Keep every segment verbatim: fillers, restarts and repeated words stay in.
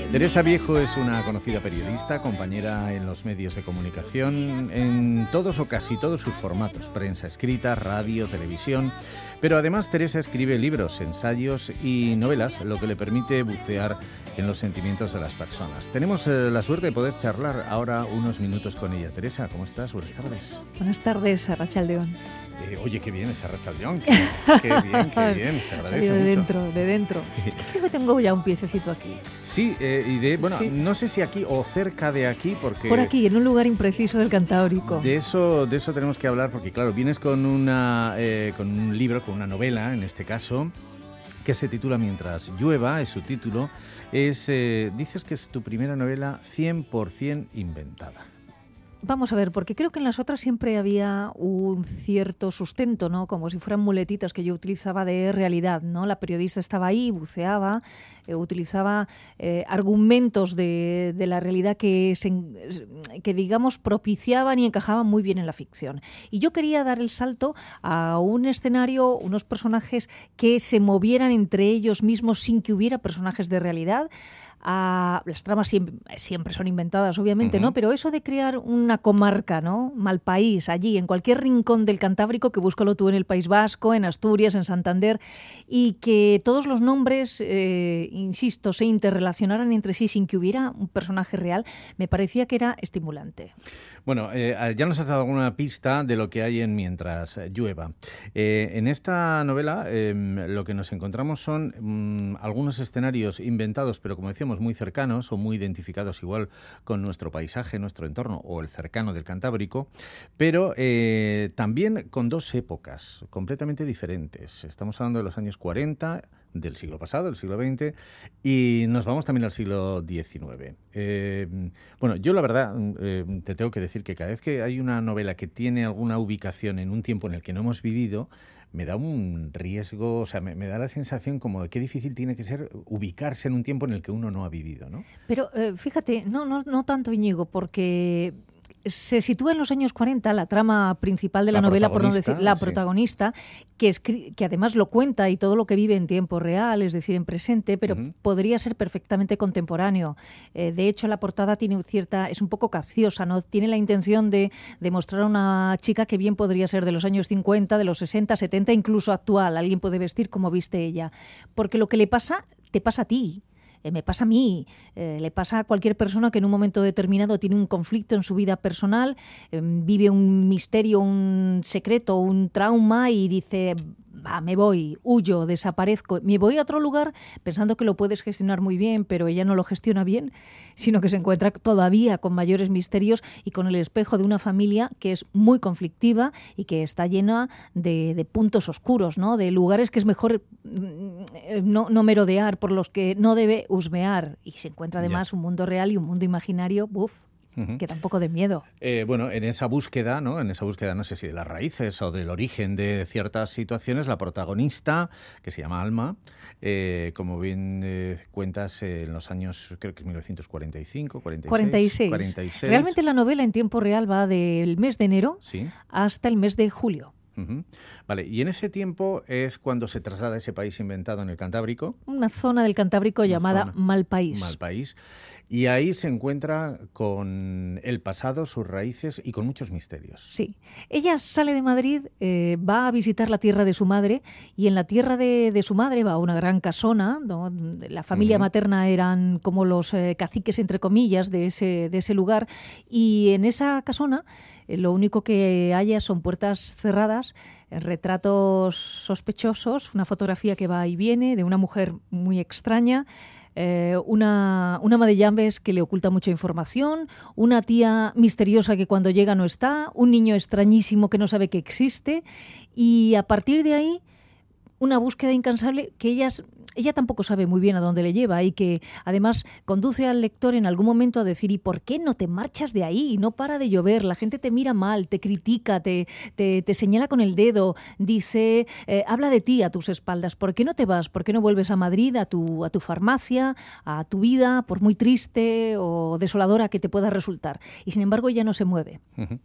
Teresa Viejo es una conocida periodista, compañera en los medios de comunicación, en todos o casi todos sus formatos, prensa escrita, radio, televisión. Pero además Teresa escribe libros, ensayos y novelas, lo que le permite bucear en los sentimientos de las personas. Tenemos eh, la suerte de poder charlar ahora unos minutos con ella. Teresa, ¿cómo estás? Buenas tardes. Buenas tardes, Arratsaldeon. Eh, oye, qué bien esa Arratsaldeon. Qué, qué bien, qué bien. Se agradece de mucho. dentro, de dentro. Es que creo que tengo ya un piececito aquí. Sí, eh, y de, bueno, Sí. no sé si aquí o cerca de aquí, porque... Por aquí, en un lugar impreciso del Cantábrico. De eso, de eso tenemos que hablar, porque claro, vienes con, una, eh, con un libro, con una novela, en este caso, que se titula Mientras llueva, es su título. Es, eh, dices que es tu primera novela cien por ciento inventada. Vamos a ver, porque creo que en las otras siempre había un cierto sustento, ¿no? Como si fueran muletitas que yo utilizaba de realidad, ¿no? La periodista estaba ahí, buceaba, eh, utilizaba eh, argumentos de, de la realidad que, se, que, digamos, propiciaban y encajaban muy bien en la ficción. Y yo quería dar el salto a un escenario, unos personajes que se movieran entre ellos mismos sin que hubiera personajes de realidad. A, las tramas siempre, siempre son inventadas, obviamente, uh-huh. ¿no? Pero eso de crear una comarca, ¿no? Malpaís, allí, en cualquier rincón del Cantábrico, que búscalo tú en el País Vasco, en Asturias, en Santander, y que todos los nombres, eh, insisto, se interrelacionaran entre sí sin que hubiera un personaje real, me parecía que era estimulante. Bueno, eh, ya nos has dado alguna pista de lo que hay en Mientras llueva. Eh, en esta novela eh, lo que nos encontramos son mm, algunos escenarios inventados, pero como decíamos, muy cercanos o muy identificados igual con nuestro paisaje, nuestro entorno o el cercano del Cantábrico, pero eh, también con dos épocas completamente diferentes. Estamos hablando de los años cuarenta, del siglo pasado, del siglo veinte, y nos vamos también al siglo diecinueve. Eh, bueno, yo la verdad eh, te tengo que decir que cada vez que hay una novela que tiene alguna ubicación en un tiempo en el que no hemos vivido, me da un riesgo, o sea, me, me da la sensación como de qué difícil tiene que ser ubicarse en un tiempo en el que uno no ha vivido, ¿no? Pero eh, fíjate, no, no, no tanto, Íñigo, porque se sitúa en los años cuarenta, la trama principal de la, la novela, por no decir la sí. protagonista, que, escri- que además lo cuenta y todo lo que vive en tiempo real, es decir, en presente, pero uh-huh. podría ser perfectamente contemporáneo. Eh, de hecho, la portada tiene cierta, es un poco capciosa, ¿no? Tiene la intención de, de mostrar a una chica que bien podría ser de los años cincuenta, de los sesenta, setenta, incluso actual. Alguien puede vestir como viste ella. Porque lo que le pasa, te pasa a ti. Eh, me pasa a mí, eh, le pasa a cualquier persona que en un momento determinado tiene un conflicto en su vida personal, eh, vive un misterio, un secreto, un trauma y dice, va, me voy, huyo, desaparezco, me voy a otro lugar pensando que lo puedes gestionar muy bien, pero ella no lo gestiona bien, sino que se encuentra todavía con mayores misterios y con el espejo de una familia que es muy conflictiva y que está llena de, de puntos oscuros, ¿no? De lugares que es mejor no, no merodear, por los que no debe husmear, y se encuentra además ya. un mundo real y un mundo imaginario, ¡buf!, uh-huh. que da un poco de miedo. Eh, bueno, en esa búsqueda, ¿no? En esa búsqueda, no sé si de las raíces o del origen de ciertas situaciones, la protagonista, que se llama Alma, eh, como bien eh, cuentas, eh, en los años, creo que es mil novecientos cuarenta y cinco, cuarenta y seis, cuarenta y seis. cuarenta y seis. Realmente la novela en tiempo real va del mes de enero ¿Sí? hasta el mes de julio. Uh-huh. Vale, y en ese tiempo es cuando se traslada ese país inventado en el Cantábrico. Una zona del Cantábrico Una llamada zona. Malpaís. Malpaís. Y ahí se encuentra con el pasado, sus raíces y con muchos misterios. Sí. Ella sale de Madrid, eh, va a visitar la tierra de su madre, y en la tierra de, de su madre va a una gran casona, ¿no? La familia uh-huh. materna eran como los eh, caciques, entre comillas, de ese, de ese lugar, y en esa casona eh, lo único que haya son puertas cerradas, retratos sospechosos, una fotografía que va y viene de una mujer muy extraña, eh, una, una ama de llaves que le oculta mucha información, una tía misteriosa que cuando llega no está, un niño extrañísimo que no sabe que existe, y a partir de ahí una búsqueda incansable que ellas... Ella tampoco sabe muy bien a dónde le lleva y que además conduce al lector en algún momento a decir, ¿y por qué no te marchas de ahí? No para de llover, la gente te mira mal, te critica, te, te, te señala con el dedo, dice, eh, habla de ti a tus espaldas. ¿Por qué no te vas? ¿Por qué no vuelves a Madrid, a tu, a tu farmacia, a tu vida, por muy triste o desoladora que te pueda resultar? Y sin embargo ella no se mueve. Uh-huh.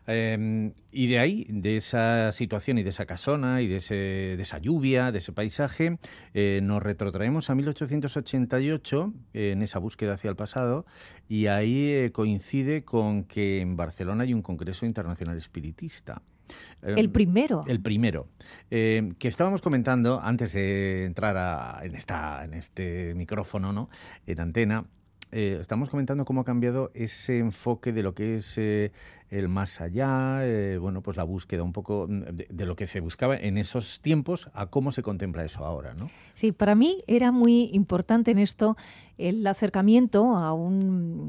Eh, y de ahí, de esa situación y de esa casona y de, ese, de esa lluvia, de ese paisaje, eh, nos retrotraemos a mil ochocientos ochenta y ocho, eh, en esa búsqueda hacia el pasado, y ahí eh, coincide con que en Barcelona hay un Congreso Internacional Espiritista. El primero. El primero. Eh, que estábamos comentando antes de entrar a, en, esta, en este micrófono, ¿no?, en antena. Eh, estamos comentando cómo ha cambiado ese enfoque de lo que es eh, el más allá, eh, bueno, pues la búsqueda un poco de, de lo que se buscaba en esos tiempos a cómo se contempla eso ahora, ¿no? Sí, para mí era muy importante en esto el acercamiento a, un,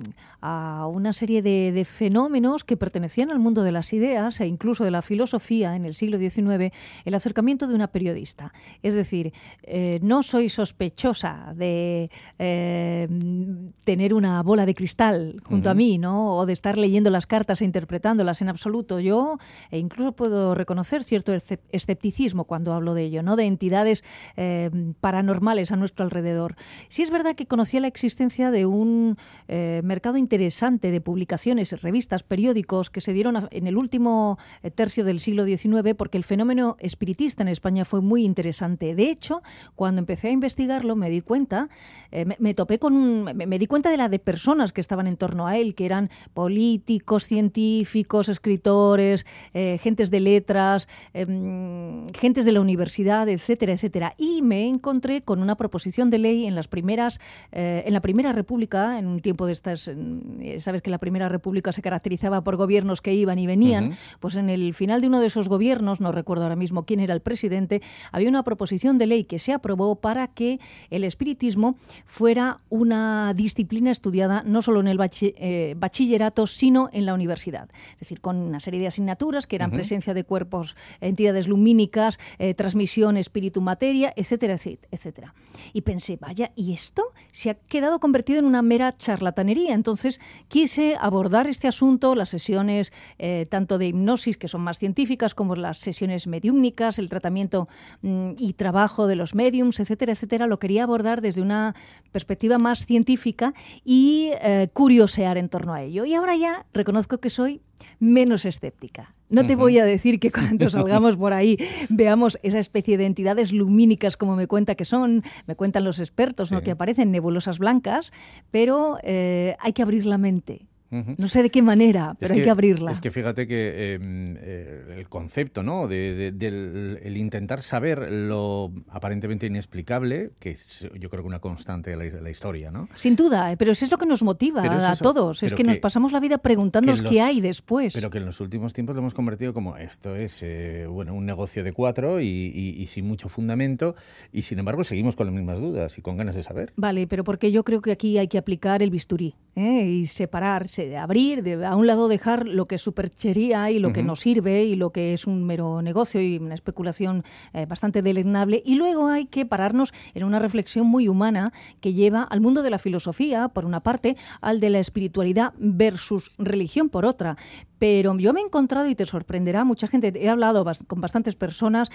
a una serie de, de fenómenos que pertenecían al mundo de las ideas e incluso de la filosofía en el siglo diecinueve, el acercamiento de una periodista. Es decir, eh, no soy sospechosa de eh, tener una bola de cristal junto uh-huh. a mí, ¿no?, o de estar leyendo las cartas e interpretándolas en absoluto. Yo e incluso puedo reconocer cierto escepticismo cuando hablo de ello, ¿no?, de entidades eh, paranormales a nuestro alrededor. Sí es verdad que conocía la existencia de un eh, mercado interesante de publicaciones, revistas, periódicos que se dieron a, en el último eh, tercio del siglo diecinueve, porque el fenómeno espiritista en España fue muy interesante. De hecho, cuando empecé a investigarlo me di cuenta, eh, me, me topé con un, me, me di cuenta de la de personas que estaban en torno a él, que eran políticos, científicos, escritores, eh, gentes de letras, eh, gentes de la universidad, etcétera, etcétera. Y me encontré con una proposición de ley en las primeras eh, en la Primera República, en un tiempo de estas, sabes que la Primera República se caracterizaba por gobiernos que iban y venían, uh-huh. pues en el final de uno de esos gobiernos, no recuerdo ahora mismo quién era el presidente, había una proposición de ley que se aprobó para que el espiritismo fuera una disciplina estudiada no solo en el bachi- eh, bachillerato, sino en la universidad. Es decir, con una serie de asignaturas que eran uh-huh. presencia de cuerpos, entidades lumínicas, eh, transmisión espíritu-materia, etcétera, etcétera. Y pensé, vaya, ¿y esto se ha quedado convertido en una mera charlatanería? Entonces quise abordar este asunto, las sesiones eh, tanto de hipnosis, que son más científicas, como las sesiones mediúmnicas, el tratamiento mmm, y trabajo de los médiums, etcétera, etcétera. Lo quería abordar desde una perspectiva más científica y eh, curiosear en torno a ello. Y ahora ya reconozco que soy menos escéptica. No te uh-huh. voy a decir que cuando salgamos por ahí veamos esa especie de entidades lumínicas como me cuenta que son, me cuentan los expertos, sí. ¿no?, que aparecen nebulosas blancas, pero eh, hay que abrir la mente. No sé de qué manera, pero es hay que, que abrirla. Es que fíjate que eh, eh, el concepto, ¿no?, de, de, del el intentar saber lo aparentemente inexplicable, que es, yo creo que una constante de la, la historia, ¿no? Sin duda, pero eso es lo que nos motiva a eso, todos. Es que, que nos pasamos la vida preguntándonos los, qué hay después. Pero que en los últimos tiempos lo hemos convertido como esto es eh, bueno, un negocio de cuatro y, y, y sin mucho fundamento, y sin embargo seguimos con las mismas dudas y con ganas de saber. Vale, pero porque yo creo que aquí hay que aplicar el bisturí, ¿eh? Y separarse. De abrir, de a un lado dejar lo que es superchería y lo uh-huh. que nos sirve y lo que es un mero negocio y una especulación eh, bastante deleznable, y luego hay que pararnos en una reflexión muy humana que lleva al mundo de la filosofía, por una parte, al de la espiritualidad versus religión, por otra. Pero yo me he encontrado, y te sorprenderá, mucha gente, he hablado bast- con bastantes personas,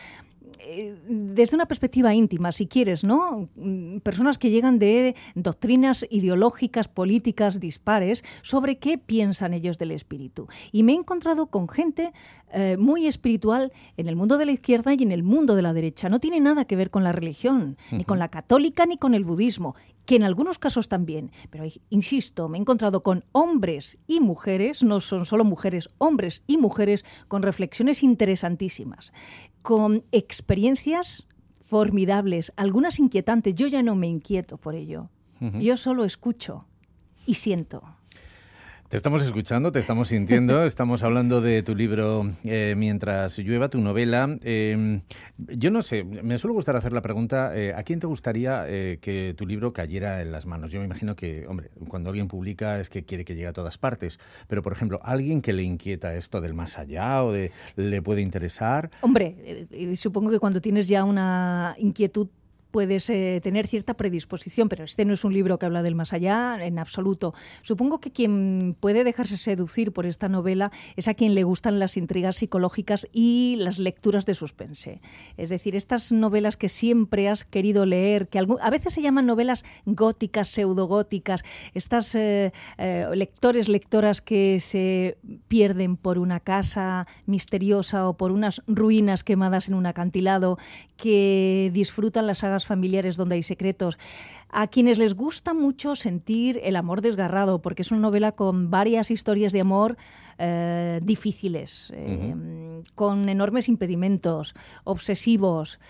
desde una perspectiva íntima, si quieres, ¿no? Personas que llegan de doctrinas ideológicas, políticas dispares sobre qué piensan ellos del espíritu. Y me he encontrado con gente eh, muy espiritual en el mundo de la izquierda y en el mundo de la derecha. No tiene nada que ver con la religión, uh-huh. ni con la católica ni con el budismo, que en algunos casos también. Pero, insisto, me he encontrado con hombres y mujeres, no son solo mujeres, hombres y mujeres con reflexiones interesantísimas, con experiencias formidables, algunas inquietantes. Yo ya no me inquieto por ello. Uh-huh. Yo solo escucho y siento. Te estamos escuchando, te estamos sintiendo, estamos hablando de tu libro eh, Mientras llueva, tu novela. Eh, yo no sé, me suele gustar hacer la pregunta, eh, ¿a quién te gustaría eh, que tu libro cayera en las manos? Yo me imagino que, hombre, cuando alguien publica es que quiere que llegue a todas partes, pero, por ejemplo, ¿alguien que le inquieta esto del más allá o de le puede interesar? Hombre, eh, supongo que cuando tienes ya una inquietud puedes eh, tener cierta predisposición, pero este no es un libro que habla del más allá en absoluto. Supongo que quien puede dejarse seducir por esta novela es a quien le gustan las intrigas psicológicas y las lecturas de suspense. Es decir, estas novelas que siempre has querido leer, que algún, a veces se llaman novelas góticas, pseudogóticas, estas eh, eh, lectores, lectoras que se pierden por una casa misteriosa o por unas ruinas quemadas en un acantilado, que disfrutan las sagas familiares donde hay secretos, a quienes les gusta mucho sentir el amor desgarrado, porque es una novela con varias historias de amor eh, difíciles, eh, uh-huh. con enormes impedimentos, obsesivos,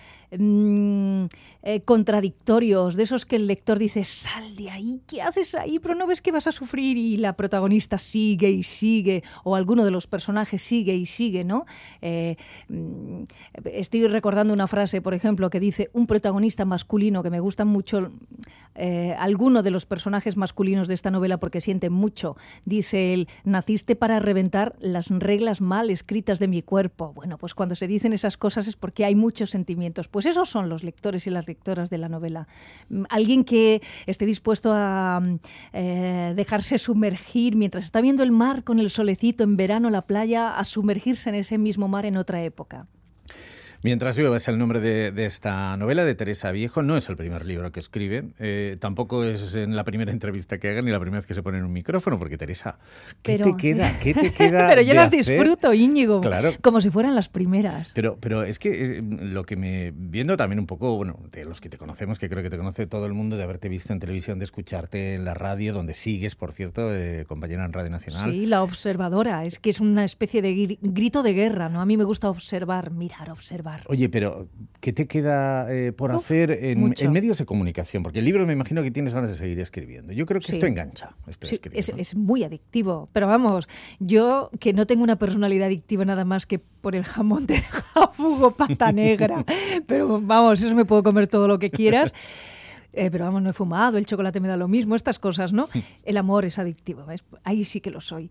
mm, eh, contradictorios, de esos que el lector dice, sal de ahí, ¿qué haces ahí? Pero no ves que vas a sufrir, y la protagonista sigue y sigue, o alguno de los personajes sigue y sigue, ¿no? Eh, mm, estoy recordando una frase, por ejemplo, que dice un protagonista masculino, que me gustan mucho eh, alguno de los personajes masculinos de esta novela porque sienten mucho. Dice él, naciste para reventar las reglas mal escritas de mi cuerpo. Bueno, pues cuando se dicen esas cosas es porque hay muchos sentimientos. Pues esos son los lectores y las lectoras de la novela. Alguien que esté dispuesto a eh, dejarse sumergir mientras está viendo el mar con el solecito en verano, la playa, a sumergirse en ese mismo mar en otra época. Mientras llueva es el nombre de, de esta novela de Teresa Viejo. No es el primer libro que escribe, eh, tampoco es en la primera entrevista que haga ni la primera vez que se pone en un micrófono, porque Teresa, ¿qué pero, te queda? ¿Qué te queda? Pero yo de las hacer? disfruto, Íñigo, claro. como si fueran las primeras. Pero, pero es que eh, lo que me viendo también un poco, bueno, de los que te conocemos, que creo que te conoce todo el mundo, de haberte visto en televisión, de escucharte en la radio, donde sigues, por cierto, eh, compañera en Radio Nacional. Sí, La Observadora, es que es una especie de gri- grito de guerra, ¿no? A mí me gusta observar, mirar, observar. Oye, pero ¿qué te queda eh, por Uf, hacer en, en medios de comunicación? Porque el libro me imagino que tienes ganas de seguir escribiendo. Yo creo que sí. esto engancha. Esto sí, escribir, es, ¿no? es muy adictivo. Pero vamos, yo que no tengo una personalidad adictiva nada más que por el jamón de jabugo pata negra. Pero vamos, eso me puedo comer todo lo que quieras. Eh, pero vamos, no he fumado, el chocolate me da lo mismo, estas cosas, ¿no? El amor es adictivo, ¿ves? Ahí sí que lo soy.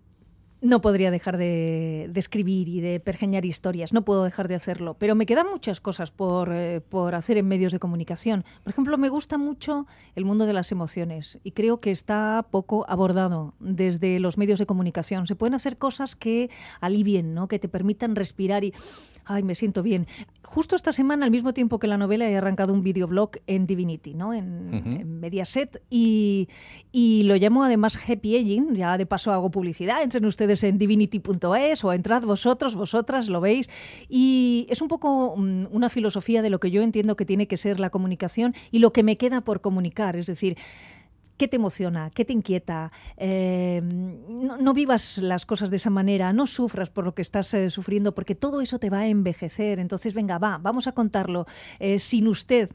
No podría dejar de, de escribir y de pergeñar historias, no puedo dejar de hacerlo, pero me quedan muchas cosas por, eh, por hacer en medios de comunicación. Por ejemplo, me gusta mucho el mundo de las emociones y creo que está poco abordado desde los medios de comunicación. Se pueden hacer cosas que alivien, ¿no? Que te permitan respirar y... Ay, me siento bien. Justo esta semana, al mismo tiempo que la novela, he arrancado un videoblog en Divinity, ¿no? En, uh-huh. en Mediaset, y, y lo llamo además Happy Aging. Ya de paso hago publicidad. Entren ustedes en divinity punto es o entrad vosotros, vosotras, lo veis. Y es un poco um, una filosofía de lo que yo entiendo que tiene que ser la comunicación y lo que me queda por comunicar. Es decir, ¿qué te emociona? ¿Qué te inquieta? Eh, no, no vivas las cosas de esa manera, no sufras por lo que estás eh, sufriendo, porque todo eso te va a envejecer. Entonces, venga, va, vamos a contarlo eh, sin usted,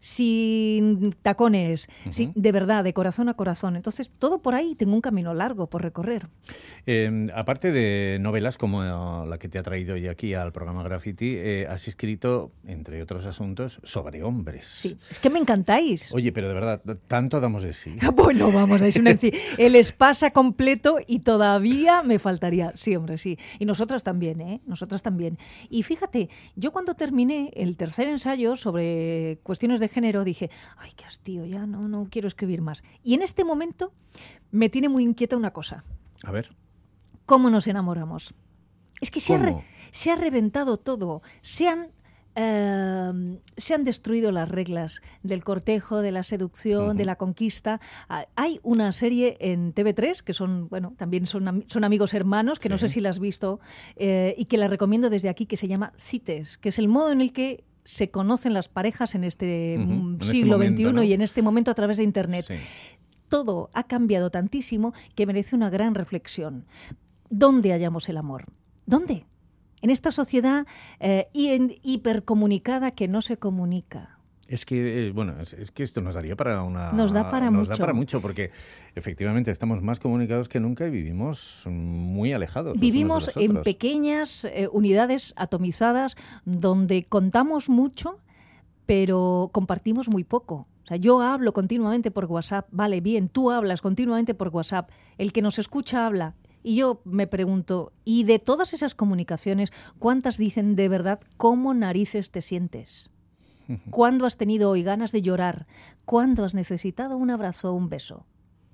sin tacones, uh-huh. sin, de verdad, de corazón a corazón. Entonces, todo por ahí, tengo un camino largo por recorrer. Eh, aparte de novelas como la que te ha traído hoy aquí al programa Graffiti, eh, has escrito, entre otros asuntos, sobre hombres. Sí, es que me encantáis. Oye, pero de verdad, tanto damos de sí. Bueno, vamos, es una enci- el espasa completo y todavía me faltaría. Sí, hombre, sí. Y nosotras también, ¿eh? Nosotras también. Y fíjate, yo cuando terminé el tercer ensayo sobre cuestiones de género dije, ay, qué hastío, ya no, no quiero escribir más. Y en este momento me tiene muy inquieta una cosa. A ver. ¿Cómo nos enamoramos? Es que se ha, re- se ha reventado todo. Se han... Uh, se han destruido las reglas del cortejo, de la seducción, uh-huh. de la conquista. Uh, hay una serie en T V tres que son, bueno, también son, am- son amigos hermanos, que sí. no sé si la has visto, eh, y que la recomiendo desde aquí, que se llama Cites, que es el modo en el que se conocen las parejas en este uh-huh. siglo en este momento, veintiuno, ¿no? Y en este momento a través de Internet. Sí. Todo ha cambiado tantísimo que merece una gran reflexión. ¿Dónde hallamos el amor? ¿Dónde? En esta sociedad eh, hipercomunicada que no se comunica. Es que, eh, bueno, es, es que esto nos daría para una... Nos da para nos mucho. da para mucho, porque efectivamente estamos más comunicados que nunca y vivimos muy alejados. Vivimos los unos de los en otros. pequeñas eh, unidades atomizadas donde contamos mucho, pero compartimos muy poco. O sea, yo hablo continuamente por WhatsApp, vale, bien, tú hablas continuamente por WhatsApp, el que nos escucha habla. Y yo me pregunto, ¿y de todas esas comunicaciones, cuántas dicen de verdad cómo narices te sientes? ¿Cuándo has tenido hoy ganas de llorar? ¿Cuándo has necesitado un abrazo o un beso?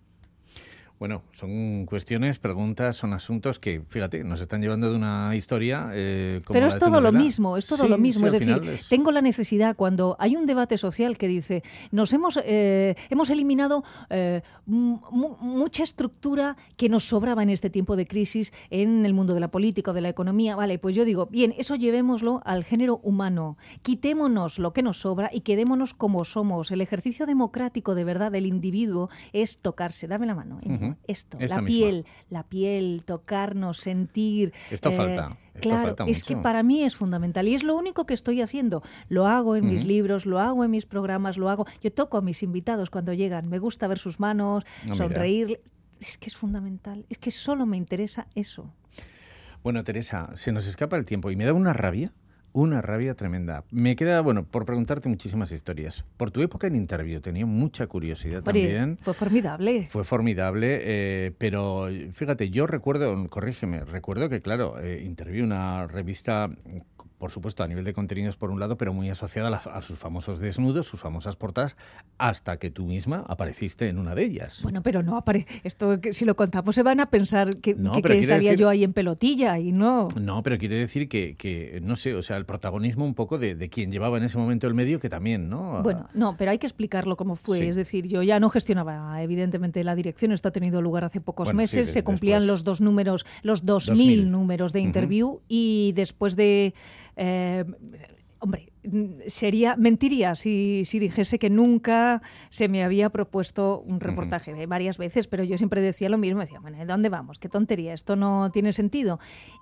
Bueno, son cuestiones, preguntas, son asuntos que, fíjate, nos están llevando de una historia eh, como Pero la es de tu todo lo novela. mismo, es todo Sí, lo mismo. sí, es decir, es... tengo la necesidad, cuando hay un debate social que dice, nos hemos, eh, hemos eliminado eh, mucha estructura que nos sobraba en este tiempo de crisis en el mundo de la política o de la economía. Vale, pues yo digo, bien, eso llevémoslo al género humano. Quitémonos lo que nos sobra y quedémonos como somos. El ejercicio democrático de verdad del individuo es tocarse. Dame la mano. Uh-huh. Esto, Esta la misma. piel, la piel, tocarnos, sentir. Esto eh, falta. Esto claro, falta es mucho. que para mí es fundamental y es lo único que estoy haciendo. Lo hago en uh-huh. mis libros, lo hago en mis programas, lo hago. Yo toco a mis invitados cuando llegan. Me gusta ver sus manos, no, sonreír. Es que es fundamental. Es que solo me interesa eso. Bueno, Teresa, se nos escapa el tiempo y me da una rabia. Una rabia tremenda. Me queda, bueno, por preguntarte muchísimas historias. Por tu época en Interview tenía mucha curiosidad Hombre, también. Fue formidable. Fue formidable, eh, pero fíjate, yo recuerdo, corrígeme, recuerdo que, claro, eh, Interview, una revista, por supuesto, a nivel de contenidos por un lado, pero muy asociada a, la, a sus famosos desnudos, sus famosas portadas, hasta que tú misma apareciste en una de ellas. Bueno, pero no apare... Esto, que si lo contamos, se van a pensar que, no, que, que salía decir... yo ahí en pelotilla y no... No, pero quiere decir que, que no sé, o sea, el protagonismo un poco de, de quien llevaba en ese momento el medio, que también, ¿no? Bueno, no, pero hay que explicarlo cómo fue. Sí. Es decir, yo ya no gestionaba, evidentemente, la dirección. Esto ha tenido lugar hace pocos bueno, meses. Sí, se cumplían después. los dos números, los dos mil números de Interview uh-huh. y después de... Eh, hombre, sería mentiría si, si dijese que nunca se me había propuesto un reportaje uh-huh. varias veces, pero yo siempre decía lo mismo, decía, bueno, ¿de dónde vamos? Qué tontería, esto no tiene sentido.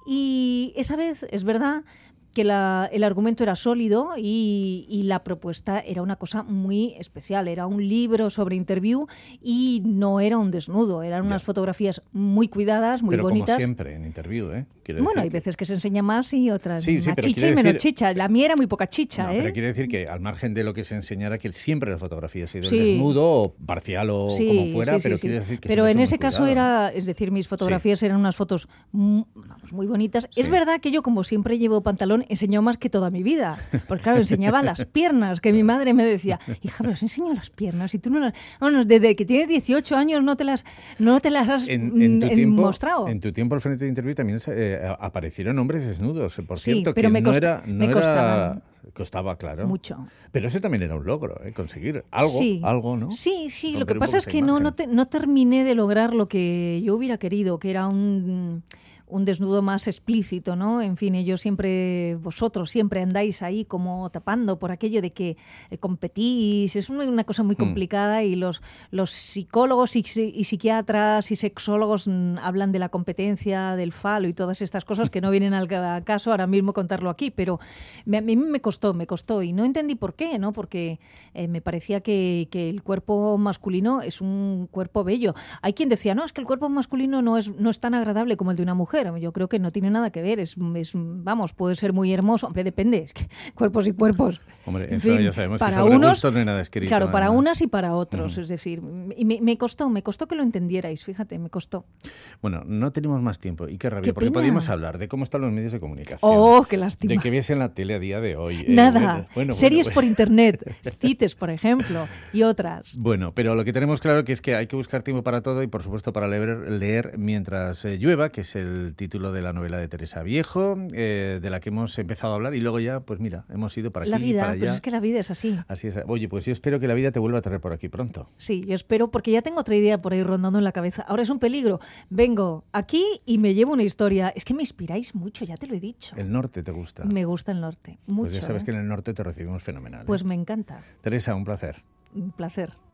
Y esa vez, es verdad que la, el argumento era sólido y, y la propuesta era una cosa muy especial. Era un libro sobre Interview y no era un desnudo. Eran unas ya. fotografías muy cuidadas, muy pero bonitas. Como siempre en Interview, ¿eh? Quiero bueno, hay que... veces que se enseña más y otras sí, sí, más chicha y menos decir... chicha. La mía era muy poca chicha, no, ¿eh? Pero quiere decir que al margen de lo que se enseñara, que siempre la fotografía ha sido sí. el desnudo, o parcial o sí, como fuera, sí, sí, pero sí. quiere decir que Pero en ese muy caso cuidado. era, es decir, mis fotografías sí. eran unas fotos muy, vamos, muy bonitas. Sí. Es verdad que yo, como siempre llevo pantalón, enseño más que toda mi vida. Porque claro, enseñaba las piernas, que mi madre me decía, hija, pero os enseño las piernas y tú no las... Bueno, desde que tienes dieciocho años no te las, no te las has en, en tu en, tiempo, mostrado. En tu tiempo al frente de Interview también eh, aparecieron hombres desnudos, por cierto, sí, pero que me no costa, era... No me era... costaban. Costaba, claro. Mucho. Pero eso también era un logro, ¿eh? Conseguir algo, sí. algo, ¿no? Sí, sí. Romper lo que pasa es que no, no, te, no terminé de lograr lo que yo hubiera querido, que era un... un desnudo más explícito, ¿no? En fin, ellos siempre, vosotros siempre andáis ahí como tapando por aquello de que eh, competís, es una, una cosa muy complicada mm. y los, los psicólogos y, y psiquiatras y sexólogos mm, hablan de la competencia, del falo y todas estas cosas que no vienen al caso ahora mismo contarlo aquí, pero me, a mí me costó, me costó y no entendí por qué, ¿no? Porque eh, me parecía que, que el cuerpo masculino es un cuerpo bello. Hay quien decía, no, es que el cuerpo masculino no es, no es tan agradable como el de una mujer. Yo creo que no tiene nada que ver. Es, es vamos, puede ser muy hermoso. Hombre, depende. Es que cuerpos y cuerpos. Hombre, en fin, ya sabemos para que sobre unos, gusto no hay nada escrito. Claro, para además. unas y para otros. Uh-huh. Es decir, y me, me costó, me costó que lo entendierais. Fíjate, me costó. Bueno, no tenemos más tiempo. Y qué rabia, qué porque pena. podíamos hablar de cómo están los medios de comunicación. Oh, qué lástima. De que viese en la tele a día de hoy. Nada. Eh, bueno, bueno, Series bueno, por internet, CITES, por ejemplo, y otras. Bueno, pero lo que tenemos claro que es que hay que buscar tiempo para todo y, por supuesto, para leer, leer mientras eh, llueva, que es el título de la novela de Teresa Viejo, eh, de la que hemos empezado a hablar y luego ya, pues mira, hemos ido para aquí la vida, para allá. Pues es que la vida es así. Así es. Oye, pues yo espero que la vida te vuelva a traer por aquí pronto. Sí, yo espero, porque ya tengo otra idea por ahí rondando en la cabeza. Ahora es un peligro. Vengo aquí y me llevo una historia. Es que me inspiráis mucho, ya te lo he dicho. ¿El norte te gusta? Me gusta el norte, mucho. Pues ya sabes ¿eh? que en el norte te recibimos fenomenal. Pues ¿eh? me encanta. Teresa, un placer. Un placer.